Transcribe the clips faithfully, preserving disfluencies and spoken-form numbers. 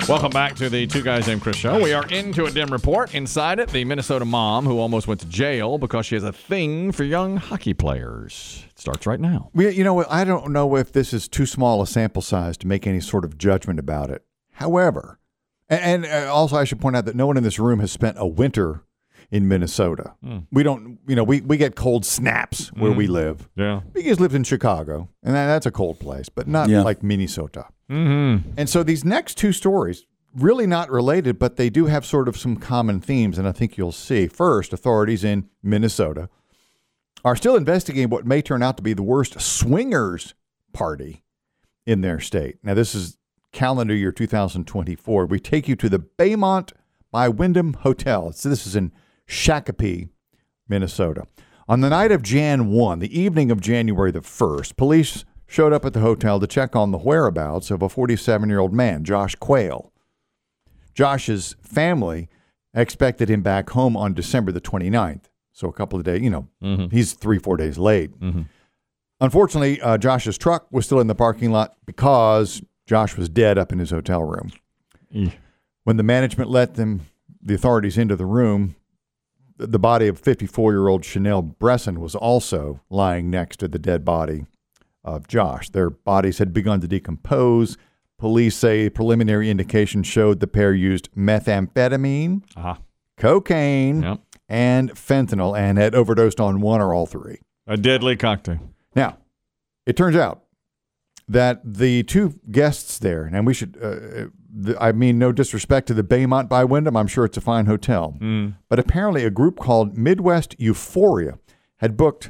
Welcome back to the Two Guys Named Chris show. We are into a dim report. Inside it, the Minnesota mom who almost went to jail because she has a thing for young hockey players. It starts right now. We, you know, I don't know if this is too small a sample size to make any sort of judgment about it. However, and, and also I should point out that no one in this room has spent a winter in Minnesota. Mm. We don't, you know, we, we get cold snaps where mm. we live. Yeah. Because lived in Chicago, and that, that's a cold place, but not yeah. like Minnesota. Mm-hmm. And so these next two stories, really not related, but they do have sort of some common themes, and I think you'll see. First, authorities in Minnesota are still investigating what may turn out to be the worst swingers party in their state. Now, this is calendar year two thousand twenty-four. We take you to the Baymont by Wyndham Hotel. So this is in Shakopee, Minnesota. On the night of January first, the evening of January the first, police showed up at the hotel to check on the whereabouts of a forty-seven-year-old man, Josh Quayle. Josh's family expected him back home on December the twenty-ninth. So a couple of days, you know, mm-hmm. he's three, four days late. Mm-hmm. Unfortunately, uh, Josh's truck was still in the parking lot because Josh was dead up in his hotel room. Mm. When the management let them, the authorities into the room, the body of fifty-four-year-old Chanel Bresson was also lying next to the dead body of Josh. Their bodies had begun to decompose. Police say preliminary indications showed the pair used methamphetamine, uh-huh. cocaine, yep. and fentanyl and had overdosed on one or all three. A deadly cocktail. Now, it turns out that the two guests there, and we should, uh, the, I mean, no disrespect to the Baymont by Wyndham, I'm sure it's a fine hotel, mm. but apparently a group called Midwest Euphoria had booked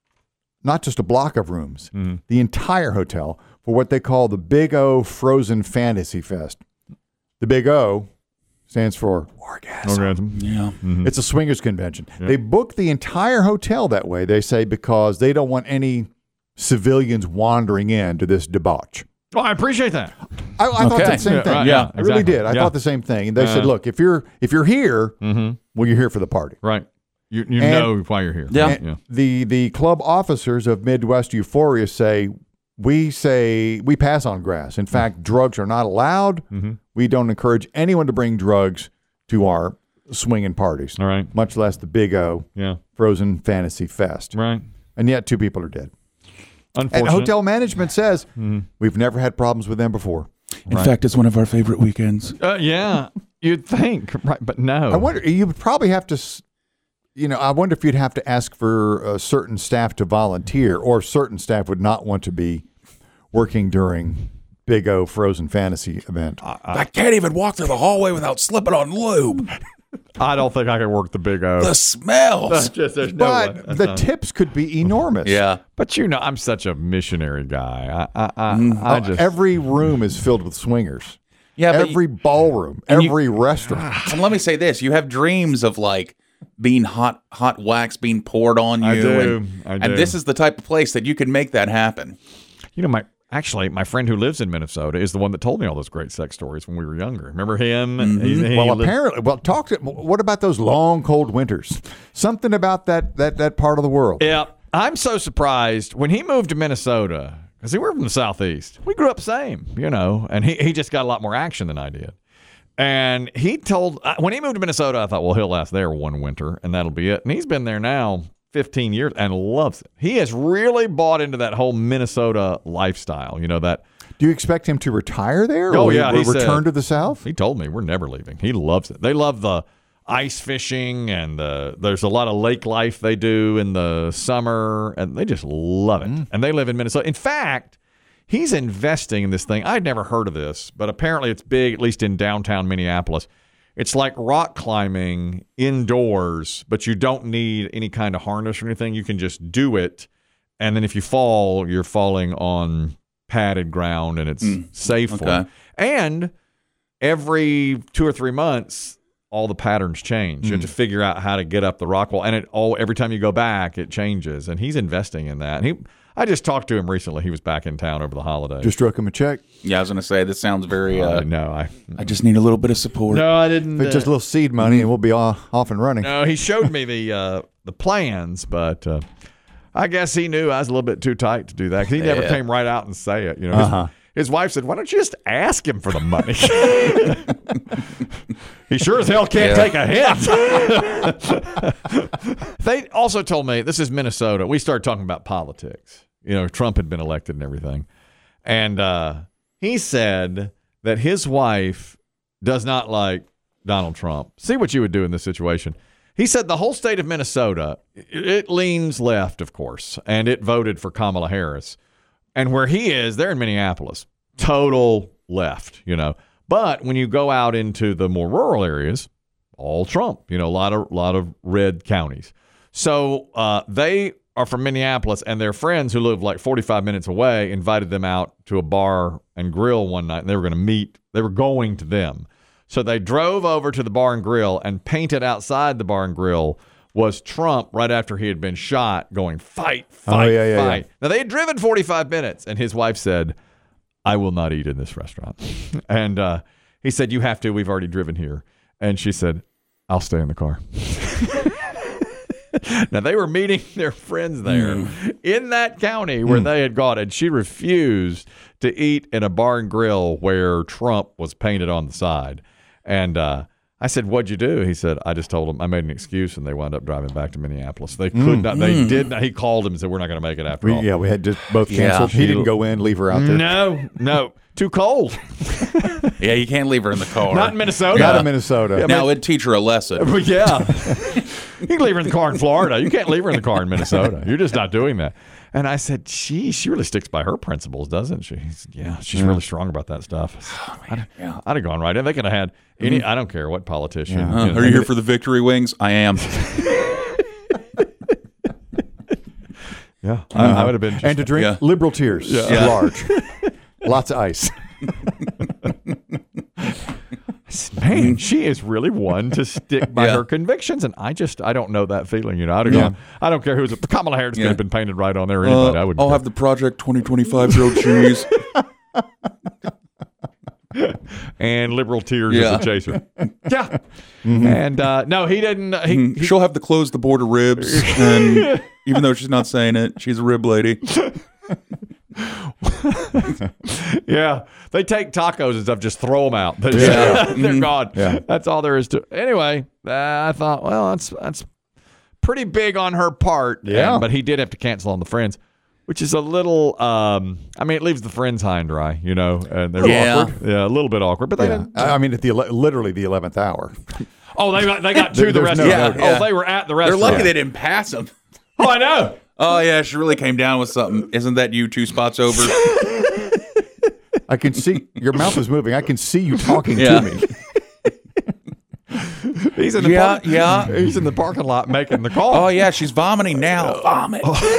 not just a block of rooms, mm. the entire hotel for what they call the Big O Frozen Fantasy Fest. The Big O stands for orgasm. Orgasm. Yeah. Mm-hmm. It's a swingers convention. Yep. They book the entire hotel that way, they say, because they don't want any civilians wandering into this debauch. Well, I appreciate that. I, I okay. thought the same yeah, thing. right, yeah, yeah, I exactly. really did. I yeah. thought the same thing. And they uh, said, look, if you're if you're here, mm-hmm. well, you're here for the party. Right. You you and, know why you're here. Yeah. And yeah. The the club officers of Midwest Euphoria say, we say we pass on grass. In fact, mm-hmm. drugs are not allowed. Mm-hmm. We don't encourage anyone to bring drugs to our swinging parties. All right. Much less the Big O yeah. Frozen Fantasy Fest. Right. And yet two people are dead. Unfortunate. And hotel management says, mm-hmm. we've never had problems with them before. In right. fact, it's one of our favorite weekends. Uh, yeah, you'd think, right? But no. I wonder, you would probably have to, you know, I wonder if you'd have to ask for uh, certain staff to volunteer, or certain staff would not want to be working during Big O Frozen Fantasy event. I, I, I can't even walk through the hallway without slipping on lube. I don't think I could work the Big O. The smells. That's just, there's no way. But That's the not- tips could be enormous. Yeah. But you know, I'm such a missionary guy. I, I, I, Mm. I Oh, just every room is filled with swingers. Yeah. but Every you- ballroom, and you- every restaurant. And let me say this: you have dreams of like being hot, hot wax being poured on you. I do. And, I and do. this is the type of place that you can make that happen. You know, my actually, my friend who lives in Minnesota is the one that told me all those great sex stories when we were younger. Remember him? Mm-hmm. He's- he Well, lived- apparently, well, talk to. What about those long, cold winters? Something about that that that part of the world. Yeah, I'm so surprised when he moved to Minnesota, because we were from the Southeast. We grew up the same, you know, and he, he just got a lot more action than I did. And he told, uh, when he moved to Minnesota, I thought, well, he'll last there one winter, and that'll be it. And he's been there now fifteen years and loves it. He has really bought into that whole Minnesota lifestyle, you know, that. Do you expect him to retire there? Oh, or yeah, re- he return said- to the South? He told me we're never leaving. He loves it. They love the ice fishing, and the, there's a lot of lake life they do in the summer, and they just love it. Mm. And they live in Minnesota. In fact, he's investing in this thing. I'd never heard of this, but apparently it's big, at least in downtown Minneapolis. It's like rock climbing indoors, but you don't need any kind of harness or anything. You can just do it, and then if you fall, you're falling on padded ground, and it's Mm. safe for Okay. you. And every two or three months, all the patterns change. You have to figure out how to get up the rock wall, and it all every time you go back, it changes. And he's investing in that. And he, I just talked to him recently. He was back in town over the holidays. Just struck him a check. Yeah, I was going to say this sounds very. Uh, Uh, no, I I just need a little bit of support. no, I didn't. But just a little seed money, and we'll be off, off and running. No, he showed me the uh, the plans, but uh, I guess he knew I was a little bit too tight to do that because he never Yeah. came right out and say it. You know, his, Uh-huh. his wife said, why don't you just ask him for the money? He sure as hell can't Yeah. take a hint. They also told me, this is Minnesota. We started talking about politics. You know, Trump had been elected and everything. And uh, he said that his wife does not like Donald Trump. See what you would do in this situation. He said the whole state of Minnesota, it leans left, of course, and it voted for Kamala Harris. And where he is, they're in Minneapolis, total left, you know. But when you go out into the more rural areas, all Trump, you know, a lot of lot of red counties. So uh, they are from Minneapolis, and their friends who live like forty-five minutes away invited them out to a bar and grill one night, and they were going to meet. They were going to them. So they drove over to the bar and grill, and painted outside the bar and grill was Trump right after he had been shot going, fight, fight, oh, yeah, yeah, fight. Yeah. Now, they had driven forty-five minutes, and his wife said, I will not eat in this restaurant. And uh, he said, you have to. We've already driven here. And she said, I'll stay in the car. Now, they were meeting their friends there mm. in that county where mm. they had gone, and she refused to eat in a bar and grill where Trump was painted on the side. And uh, I said, what'd you do? He said, I just told them I made an excuse, and they wound up driving back to Minneapolis. They could mm. not. They mm. did not. He called him and said, we're not going to make it after we, all. Yeah, we had just both canceled. Yeah. He didn't go in, leave her out there. No, no. Too cold. Yeah, you can't leave her in the car. Not in Minnesota. Not in Minnesota. Yeah, now, it'd teach her a lesson. Yeah. You can leave her in the car in Florida. You can't leave her in the car in Minnesota. You're just not doing that. And I said, gee, she really sticks by her principles, doesn't she? He said, yeah, she's yeah. really strong about that stuff. Oh, I'd, yeah. I'd have gone right in. They could have had any, mm. I don't care what politician. Yeah. Uh, you know, are you here for the victory wings? I am. Yeah, uh-huh. I, I would have been. And to drink yeah. liberal tears, yeah. Yeah. large. Lots of ice. Man, she is really one to stick by yeah. her convictions, and I just I don't know that feeling. You know, I'd have yeah. gone, I don't care who's Kamala Harris yeah. could have been painted right on there. Or anybody, uh, I would. I'll have the Project twenty twenty-five grilled cheese. And liberal tears yeah. as a chaser. Yeah. Mm-hmm. And uh, no, he didn't. Uh, he, mm-hmm. he, She'll have the close the border ribs, and even though she's not saying it, she's a rib lady. Yeah, they take tacos and stuff, just throw them out. They're, yeah. they're mm-hmm. gone. Yeah. That's all there is to. Anyway, uh, I thought, well, that's that's pretty big on her part. Yeah, and, but he did have to cancel on the friends, which is a little. Um, I mean, it leaves the friends high and dry, you know. And they're yeah. awkward. Yeah, a little bit awkward. But they yeah. didn't. I mean, at the literally the eleventh hour. Oh, they got they got to the restaurant. No, yeah, yeah. Oh, they were at the restaurant. They're lucky they didn't pass them. Oh, I know. Oh, yeah, she really came down with something. Isn't that you two spots over? I can see your mouth is moving. I can see you talking yeah. to me. He's in the yeah, park- yeah. He's in the parking lot making the call. Oh, yeah, she's vomiting now. Vomit.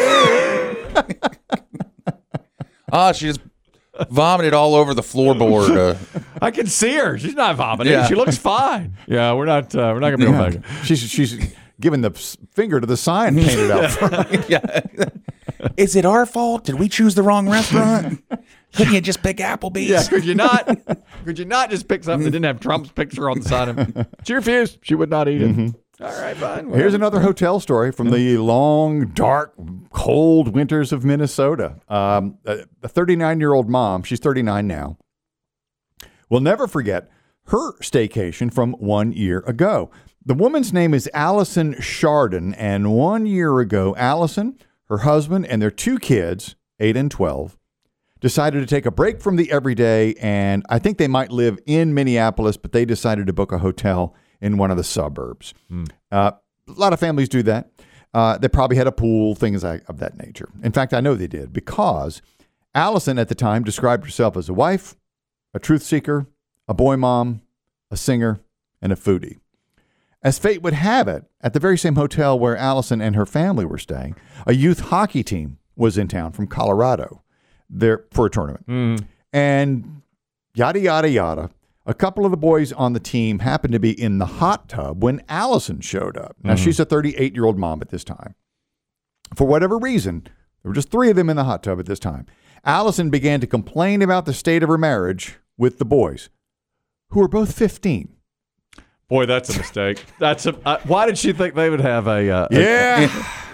Oh, she just vomited all over the floorboard. Uh, I can see her. She's not vomiting. Yeah. She looks fine. Yeah, we're not. Uh, we're not gonna be able to make it. She's she's giving the finger to the sign painted out front. Yeah. Is it our fault? Did we choose the wrong restaurant? Couldn't you just pick Applebee's? Yeah, could you not? Could you not just pick something that didn't have Trump's picture on the side of it? She refused. She would not eat it. Mm-hmm. All right, fine. Whatever. Here's another hotel story from the long, dark, cold winters of Minnesota. Um, a thirty-nine-year-old mom, she's thirty-nine now, will never forget her staycation from one year ago. The woman's name is Allison Chardon, and one year ago, Allison, her husband, and their two kids, eight and twelve, decided to take a break from the everyday, and I think they might live in Minneapolis, but they decided to book a hotel in one of the suburbs. Mm. Uh, a lot of families do that. Uh, they probably had a pool, things like, of that nature. In fact, I know they did, because Allison at the time described herself as a wife, a truth seeker, a boy mom, a singer, and a foodie. As fate would have it, at the very same hotel where Allison and her family were staying, a youth hockey team was in town from Colorado there for a tournament. Mm. And yada, yada, yada. A couple of the boys on the team happened to be in the hot tub when Allison showed up. Now, mm-hmm. she's a thirty-eight-year-old mom at this time. For whatever reason, there were just three of them in the hot tub at this time. Allison began to complain about the state of her marriage with the boys, who were both fifteen. Boy, that's a mistake. That's a. Uh, why did she think they would have a? Uh, yeah, a,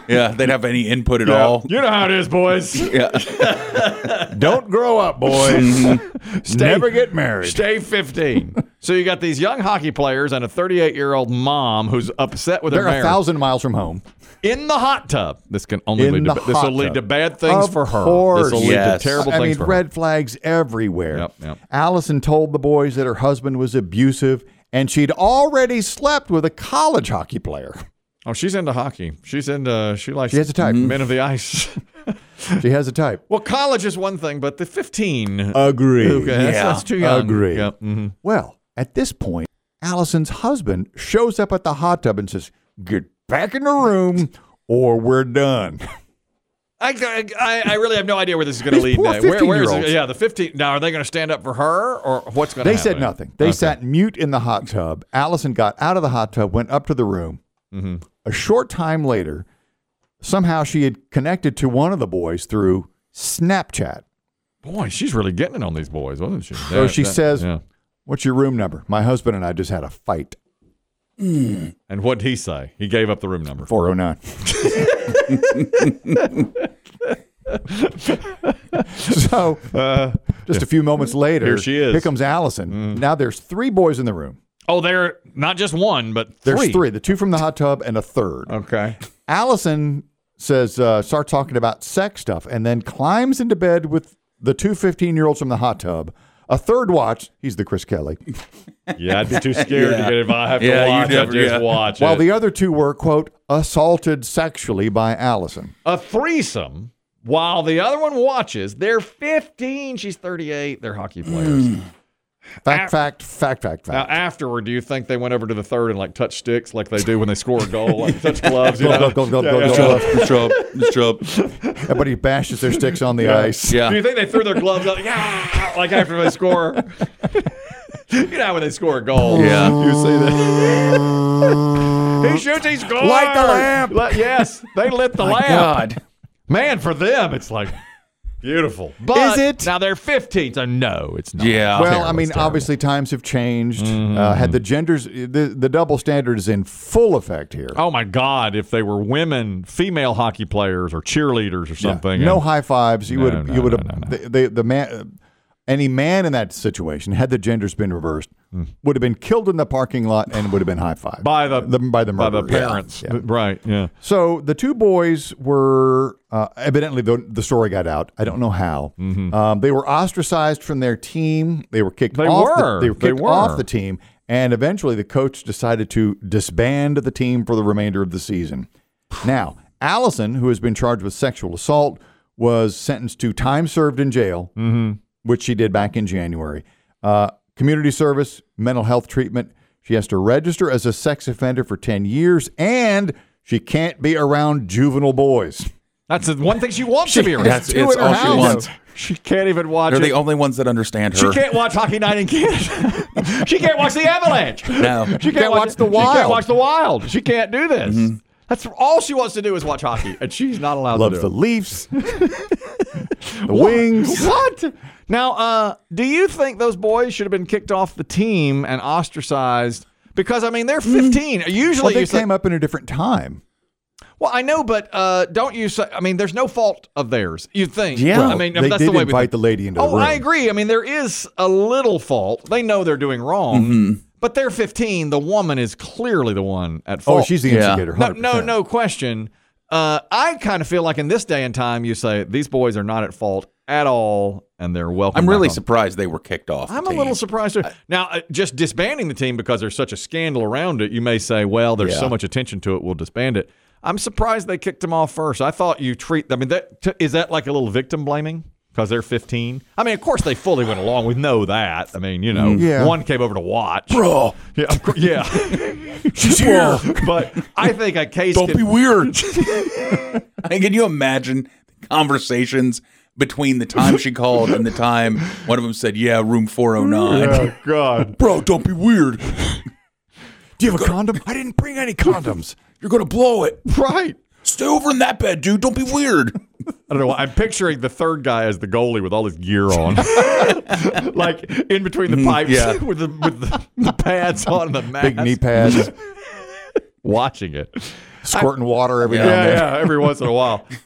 Yeah, they'd have any input at Yeah. all. You know how it is, boys. Yeah. Don't grow up, boys. Never get married. Stay fifteen. So you got these young hockey players and a thirty-eight-year-old mom who's upset with her They're a marriage thousand miles from home. in the hot tub. This can only In lead the to this will hot lead tub. to bad things Of for her. course. This will lead Yes. to terrible I things mean, for red her. flags everywhere. Yep, yep. Allison told the boys that her husband was abusive, and she'd already slept with a college hockey player. Oh, she's into hockey. She's into she likes She has a type. men of the ice. She has a type. Well, college is one thing, but the fifteen. Agree. Okay, that's, Yeah. that's too young. Agree. Yep. hmm Well, at this point, Allison's husband shows up at the hot tub and says, "Get back in the room, or we're done." I, I, I really have no idea where this is going to These lead. poor Now. Where, where is it? fifteen-year-olds. Yeah, the fifteen. Now, are they going to stand up for her, or what's going to They happen? said nothing. They Okay. sat mute in the hot tub. Allison got out of the hot tub, went up to the room. Mm-hmm. A short time later, somehow she had connected to one of the boys through Snapchat. Boy, she's really getting it on these boys, wasn't she? So That- she that- says, yeah. "What's your room number? My husband and I just had a fight." And what did he say? He gave up the room number. four oh nine. So, Uh, just a few moments later, Here she is. Here comes Allison. Now there's three boys in the room. oh, they're not just one, but three. There's three. The two from the hot tub and a third. Okay. Allison says, uh, starts talking about sex stuff, and then climbs into bed with the two fifteen-year-olds from the hot tub. A third watch. He's the Chris Kelly. Yeah, I'd be too scared Yeah. to get it. If I have to Yeah, you watch, never- I just yeah. watch While it. the other two were, quote, assaulted sexually by Allison. A threesome while the other one watches. They're fifteen. She's thirty-eight. They're hockey players. Fact, Af- fact, fact, fact, Now, fact. afterward, do you think they went over to the third and like touch sticks like they do when they score a goal, like touch gloves? You Go, know? go, go, go, Yeah, go, yeah, go, yeah. go. Good job. Good job. Everybody bashes their sticks on the ice. Yeah. Do you think they threw their gloves up, yeah, like after they score? You know how when they score a goal. Yeah. You see that. He shoots, he scores. Light the lamp. Li- yes, they lit the My lamp. God. Man, for them, it's like beautiful. But Is it? Now they're fifteen, so no, it's not. Yeah. Well, Terrible, I mean, it's terrible. obviously times have changed. Uh, had the genders, the, the double standard is in full effect here. Oh my God! If they were women, female hockey players or cheerleaders or something, No and- high fives. You No, would have. no, you would no, have. no, no. The, the, the man, any man in that situation, had the genders been reversed, would have been killed in the parking lot and would have been high five by the, by the by the murderers. parents, Yeah. right? Yeah. So the two boys were uh, evidently the, the story got out. I don't know how. Um, they were ostracized from their team. They were kicked They off. were. The, they were They kicked were. off the team, and eventually the coach decided to disband the team for the remainder of the season. Now, Allison, who has been charged with sexual assault, was sentenced to time served in jail, which she did back in January. Uh, community service, mental health treatment. She has to register as a sex offender for ten years, and she can't be around juvenile boys. That's the one thing she wants to be around. That's two it's in her all she house. wants. She can't even watch They're it. the only ones that understand She her. can't watch Hockey Night in Canada. She can't watch the Avalanche. No. She can't watch The She Wild. can't watch the Wild. She can't do this. That's all she wants to do is watch hockey, and she's not allowed Loves to the do it. Leafs, the Wings. What? Now, uh, do you think those boys should have been kicked off the team and ostracized? Because I mean, they're fifteen. Usually, Well, they you say, came up in a different time. well, I know, but uh, don't you say? I mean, there's no fault of theirs. You think? Yeah. I mean, they that's did the way we invite think. the lady into Oh, the room. I agree. I mean, there is a little fault. They know they're doing wrong, Mm-hmm. but they're fifteen. The woman is clearly the one at fault. Oh, she's the Yeah. instigator. no, one hundred no, percent. no question. Uh, I kind of feel like in this day and time, you say these boys are not at fault at all, and they're welcome. I'm back really home. surprised they were kicked off. the I'm a team. little surprised. Too. Now, uh, just disbanding the team because there's such a scandal around it, you may say, well, there's Yeah. so much attention to it, we'll disband it. I'm surprised they kicked them off first. I thought you treat, I mean, that t- is that like a little victim blaming? Because they're fifteen. I mean, of course they fully went along. We know that. I mean, you know, Yeah. one came over to watch. Bro, Yeah, of course, yeah. she's here. But I think a case. Don't could, be weird. I mean, can you imagine the conversations between the time she called and the time one of them said, yeah, room four oh nine? Oh God. Bro, don't be weird. Do you have a condom? I didn't bring any condoms. You're going to blow it. Right. Stay over in that bed, dude. Don't be weird. I don't know. I'm picturing the third guy as the goalie with all his gear on, like in between the pipes, yeah. with the with the, the pads on the mat, Big knee pads. watching it. squirting water every Yeah. now and Yeah, then. yeah, every once in a while.